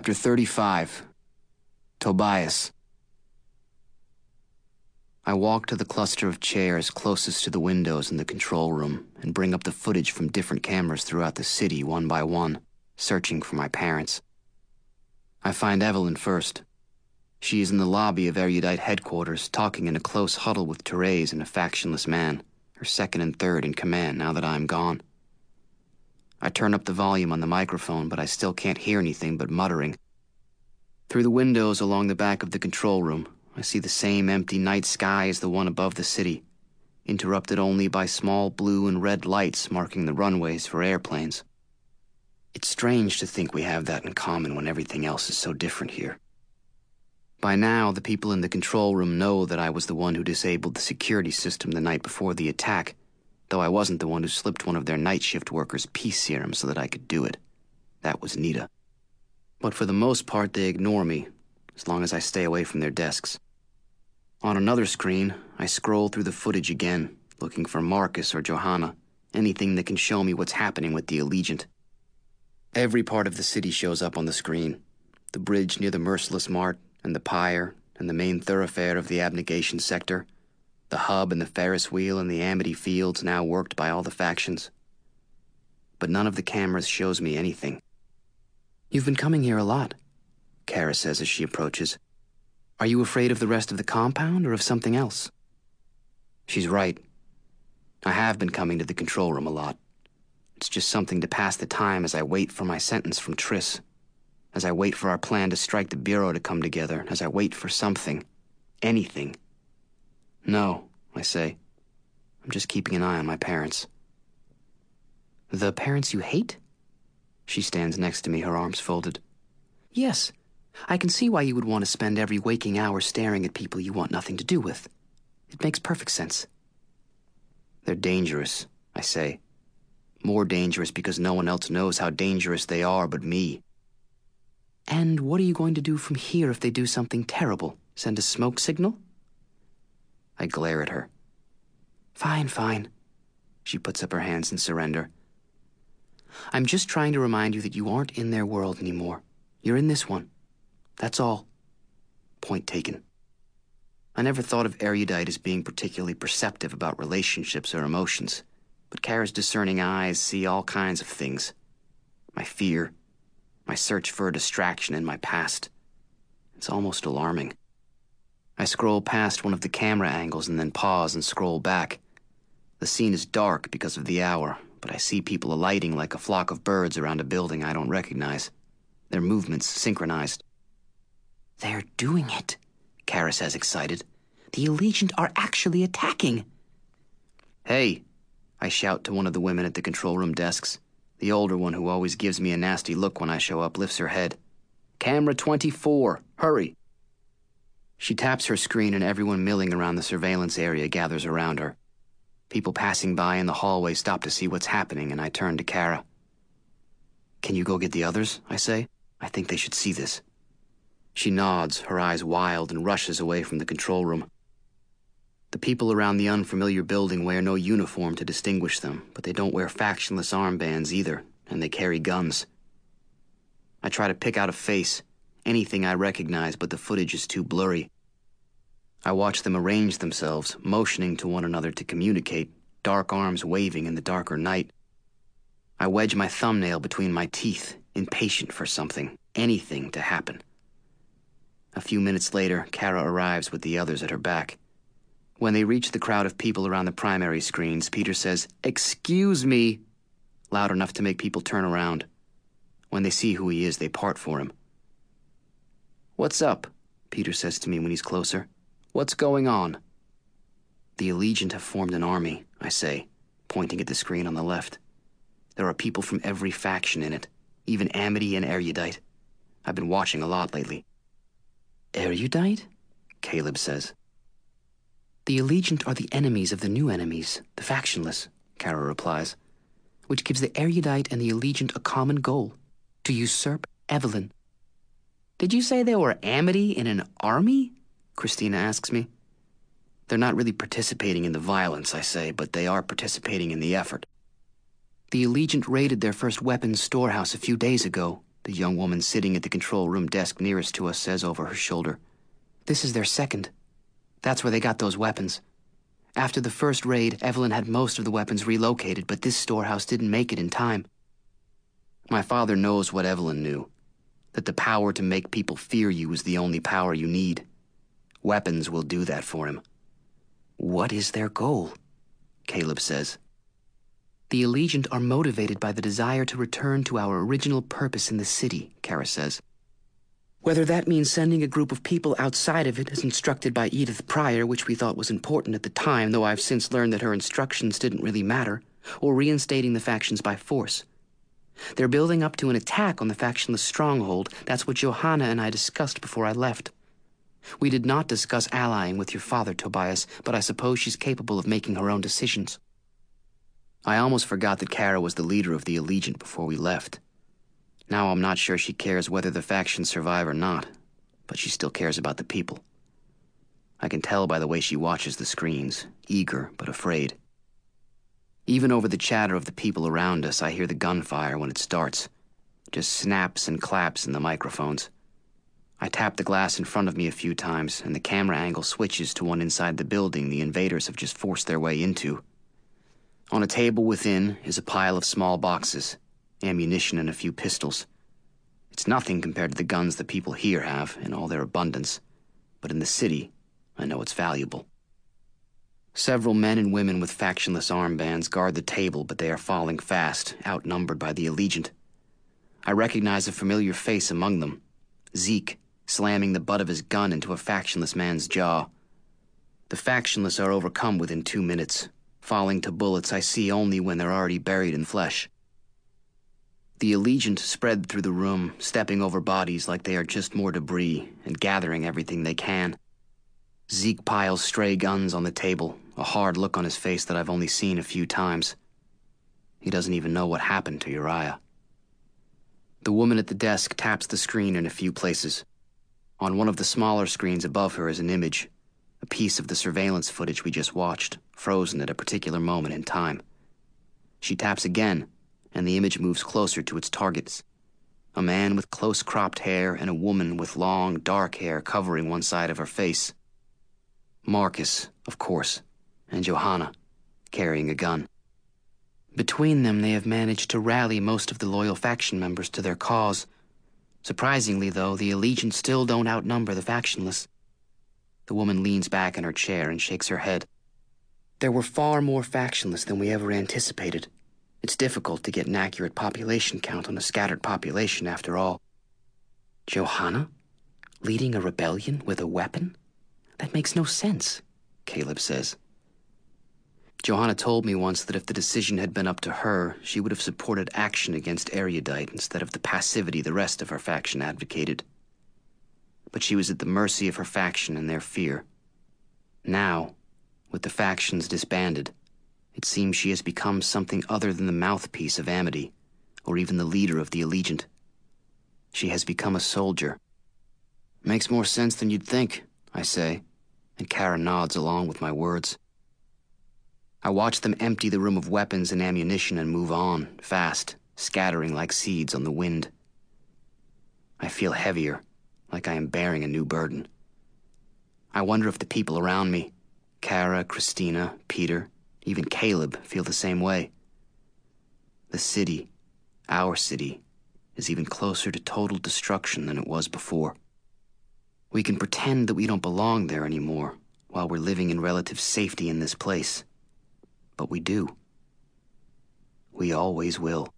Chapter 35. Tobias. I walk to the cluster of chairs closest to the windows in the control room and bring up the footage from different cameras throughout the city one by one, searching for my parents. I find Evelyn first. She is in the lobby of Erudite headquarters, talking in a close huddle with Therese and a factionless man, her second and third in command now that I am gone. I turn up the volume on the microphone, but I still can't hear anything but muttering. Through the windows along the back of the control room, I see the same empty night sky as the one above the city, interrupted only by small blue and red lights marking the runways for airplanes. It's strange to think we have that in common when everything else is so different here. By now, the people in the control room know that I was the one who disabled the security system the night before the attack, though I wasn't the one who slipped one of their night shift workers' peace serum so that I could do it. That was Nita. But for the most part, they ignore me, as long as I stay away from their desks. On another screen, I scroll through the footage again, looking for Marcus or Johanna, anything that can show me what's happening with the Allegiant. Every part of the city shows up on the screen. The bridge near the Merciless Mart, and the Pyre, and the main thoroughfare of the Abnegation sector, the hub and the Ferris wheel and the Amity fields now worked by all the factions. But none of the cameras shows me anything. "You've been coming here a lot," Kara says as she approaches. "Are you afraid of the rest of the compound or of something else?" She's right. I have been coming to the control room a lot. It's just something to pass the time as I wait for my sentence from Triss, as I wait for our plan to strike the Bureau to come together, as I wait for something, anything. "No," I say. "I'm just keeping an eye on my parents." "The parents you hate?" She stands next to me, her arms folded. "Yes, I can see why you would want to spend every waking hour staring at people you want nothing to do with. It makes perfect sense." "They're dangerous," I say. "More dangerous because no one else knows how dangerous they are but me." "And what are you going to do from here if they do something terrible? Send a smoke signal?" I glare at her. Fine. She puts up her hands in surrender. "I'm just trying to remind you that you aren't in their world anymore. You're in this one. That's all." Point taken. I never thought of Erudite as being particularly perceptive about relationships or emotions, but Kara's discerning eyes see all kinds of things. My fear, my search for a distraction in my past. It's almost alarming. I scroll past one of the camera angles and then pause and scroll back. The scene is dark because of the hour, but I see people alighting like a flock of birds around a building I don't recognize. Their movements synchronized. "They're doing it," Kara says, excited. "The Allegiant are actually attacking." "Hey," I shout to one of the women at the control room desks. The older one, who always gives me a nasty look when I show up, lifts her head. "Camera 24, hurry." She taps her screen and everyone milling around the surveillance area gathers around her. People passing by in the hallway stop to see what's happening, and I turn to Kara. "Can you go get the others?" I say. "I think they should see this." She nods, her eyes wild, and rushes away from the control room. The people around the unfamiliar building wear no uniform to distinguish them, but they don't wear factionless armbands either, and they carry guns. I try to pick out a face, anything I recognize, but the footage is too blurry. I watch them arrange themselves, motioning to one another to communicate, dark arms waving in the darker night. I wedge my thumbnail between my teeth, impatient for something, anything to happen. A few minutes later, Kara arrives with the others at her back. When they reach the crowd of people around the primary screens, Peter says, "Excuse me," loud enough to make people turn around. When they see who he is, they part for him. "What's up?" Peter says to me when he's closer. "What's going on?" "The Allegiant have formed an army," I say, pointing at the screen on the left. "There are people from every faction in it, even Amity and Erudite. I've been watching a lot lately." "Erudite?" Caleb says. "The Allegiant are the enemies of the new enemies, the factionless," Kara replies, "which gives the Erudite and the Allegiant a common goal, to usurp Evelyn." "Did you say there were Amity in an army?" Christina asks me. "They're not really participating in the violence," I say, "but they are participating in the effort." "The Allegiant raided their first weapons storehouse a few days ago," the young woman sitting at the control room desk nearest to us says over her shoulder. This is their second. That's where they got those weapons. After the first raid, Evelyn had most of the weapons relocated, but this storehouse didn't make it in time. My father knows what Evelyn knew, that the power to make people fear you is the only power you need. Weapons will do that for him. What is their goal? Caleb says. The Allegiant are motivated by the desire to return to our original purpose in the city, Kara says. Whether that means sending a group of people outside of it as instructed by Edith Pryor, which we thought was important at the time, though I've since learned that her instructions didn't really matter, or reinstating the factions by force. They're building up to an attack on the factionless stronghold. That's what Johanna and I discussed before I left. We did not discuss allying with your father, Tobias, but I suppose she's capable of making her own decisions. I almost forgot that Kara was the leader of the Allegiant before we left. Now I'm not sure she cares whether the factions survive or not, but she still cares about the people. I can tell by the way she watches the screens, eager but afraid. Even over the chatter of the people around us, I hear the gunfire when it starts. Just snaps and claps in the microphones. I tap the glass in front of me a few times, and the camera angle switches to one inside the building the invaders have just forced their way into. On a table within is a pile of small boxes, ammunition and a few pistols. It's nothing compared to the guns the people here have in all their abundance, but in the city, I know it's valuable. Several men and women with factionless armbands guard the table, but they are falling fast, outnumbered by the Allegiant. I recognize a familiar face among them, Zeke, slamming the butt of his gun into a factionless man's jaw. The factionless are overcome within 2 minutes, falling to bullets I see only when they're already buried in flesh. The Allegiant spread through the room, stepping over bodies like they are just more debris and gathering everything they can. Zeke piles stray guns on the table, a hard look on his face that I've only seen a few times. He doesn't even know what happened to Uriah. The woman at the desk taps the screen in a few places. On one of the smaller screens above her is an image, a piece of the surveillance footage we just watched, frozen at a particular moment in time. She taps again, and the image moves closer to its targets. A man with close-cropped hair and a woman with long, dark hair covering one side of her face. Marcus, of course, and Johanna, carrying a gun. Between them, they have managed to rally most of the loyal faction members to their cause. Surprisingly, though, the Allegiant still don't outnumber the factionless. The woman leans back in her chair and shakes her head. There were far more factionless than we ever anticipated. It's difficult to get an accurate population count on a scattered population, after all. Johanna? Leading a rebellion with a weapon? That makes no sense, Caleb says. Johanna told me once that if the decision had been up to her, she would have supported action against Erudite instead of the passivity the rest of her faction advocated. But she was at the mercy of her faction and their fear. Now, with the factions disbanded, it seems she has become something other than the mouthpiece of Amity, or even the leader of the Allegiant. She has become a soldier. Makes more sense than you'd think, I say, and Kara nods along with my words. I watch them empty the room of weapons and ammunition and move on, fast, scattering like seeds on the wind. I feel heavier, like I am bearing a new burden. I wonder if the people around me, Kara, Christina, Peter, even Caleb, feel the same way. The city, our city, is even closer to total destruction than it was before. We can pretend that we don't belong there anymore while we're living in relative safety in this place. But we do. We always will.